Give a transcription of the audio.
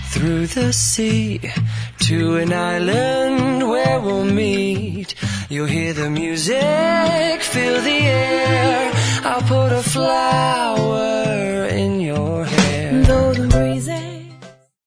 through the sea to an island where we'll meet. You'll hear the music, feel the air. I'll put a flower